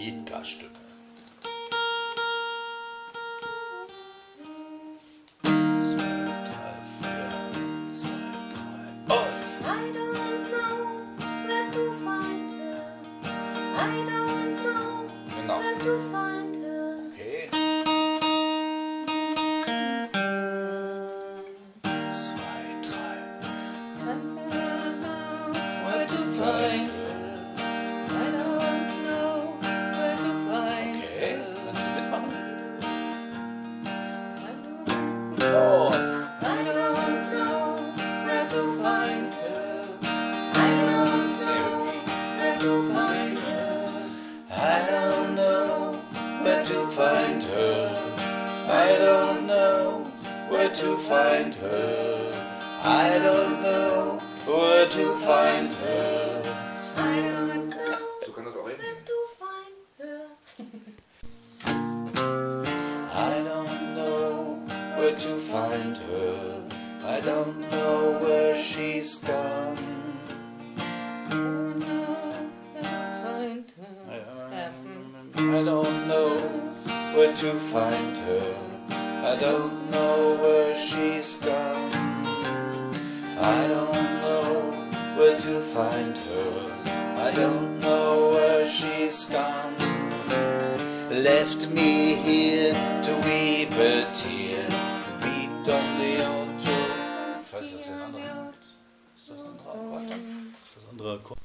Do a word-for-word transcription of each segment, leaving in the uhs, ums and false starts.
Jitka-Stücke. To find her, I don't know where to find her. I don't know so kann das auch where to find her. I don't know where to find her. I don't know where she's gone. I don't know where to find her. I don't know where she's gone. I don't know where to find her. I don't know where she's gone. Left me here to weep a tear, beat on the old door. Scheiße, das ist ein anderer. Ist das ein anderer Akkord? Ist das ein anderer Akkord?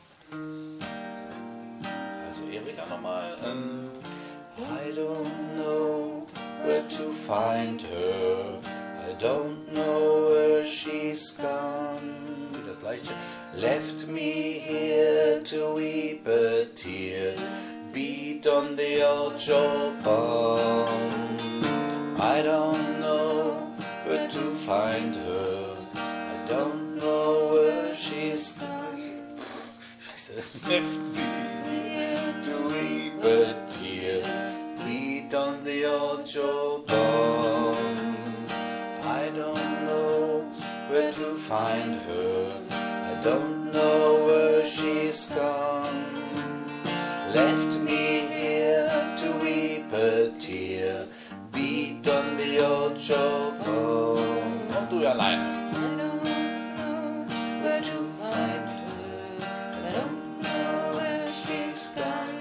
Also Erika nochmal. Ähm, I don't know where to find her. I don't know where she's gone. Wie das gleiche. Left me here to weep a tear, beat on the old jawbone. I don't know where to find her. I don't know where she's gone. Scheiße. Left me here to weep a tear, beat on the old jawbone. I don't know where to find her. I don't know where she's gone. Left me here to weep a tear, beat on the old jawbone. Und du allein. I don't know where to find her. I don't know where she's gone.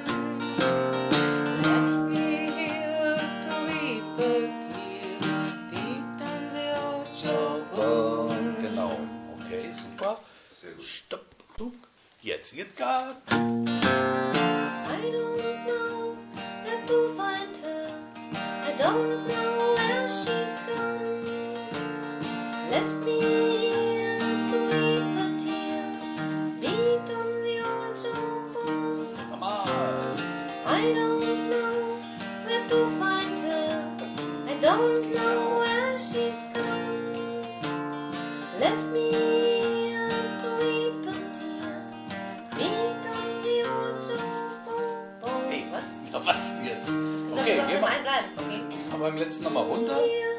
Stopp, du. Jetzt Jitka. I don't know where to find her. I don't know where she's gone. Left me here to weep a tear, beat on the old jawbone. Nochmal. I don't know where to find her. I don't know where she's gone. Left me was jetzt? Okay, geh mal. Okay. Aber beim letzten nochmal runter.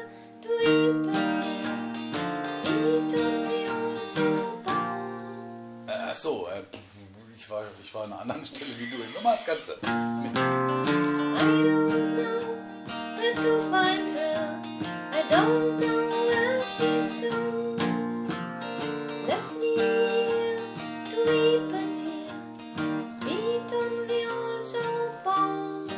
Äh, ach so, äh, ich, war, ich war an einer anderen Stelle wie du. Nochmal das Ganze. Mit. I don't know where to find her. I don't know where she's gone. Left me here to weep a tear, beat on the old jawbone.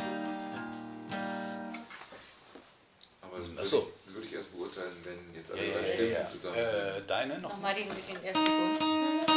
Aber das würde, Ach so. ich, würde ich erst beurteilen, wenn jetzt alle Ja, drei ja, Stimmen ja, ja. zusammen Äh, sind. deine noch? Nochmal den, den ersten Punkt.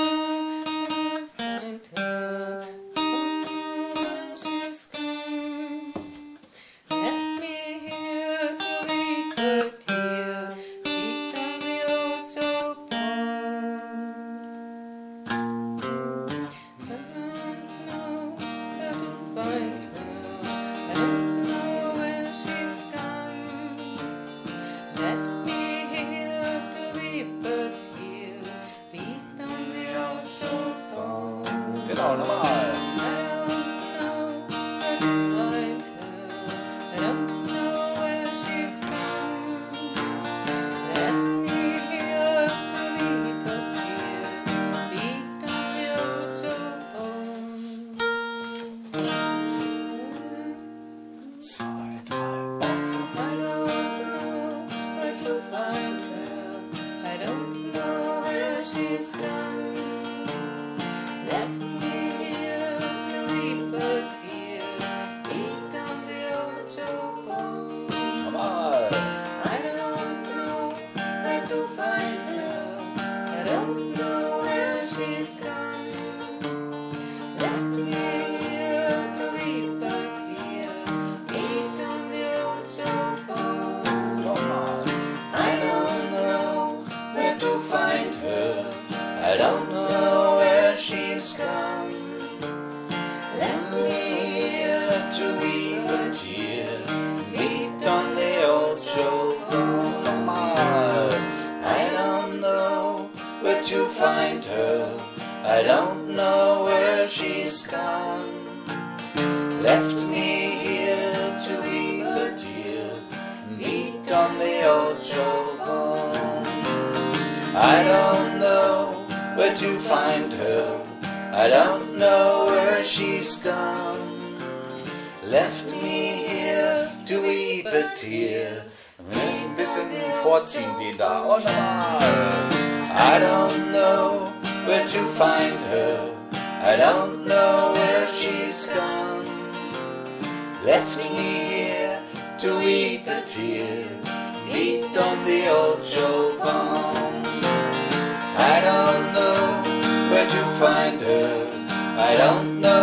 Genau, nochmal. left me here to weep a tear, beat on the old shoulder. I don't know where to find her, I don't know where she's gone. Left me here to weep a tear. Ein bisschen vorziehen den da. Und nochmal. I don't know where to find her, I don't know where she's gone. Left me here to weep a tear, beat on the old jawbone. I don't know where to find her, I don't know